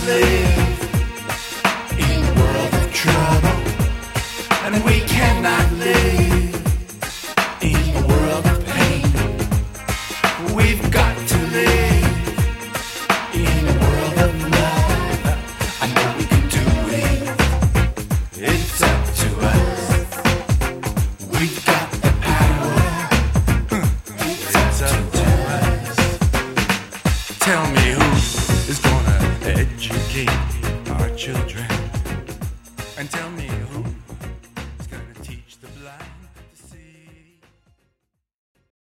live in a world of trouble, and we cannot live in a world of pain. We've got to live in a world of love. I know we can do it. It's up to us. We've got the power. It's up to us. Tell me who is gonna educate our children, and tell me who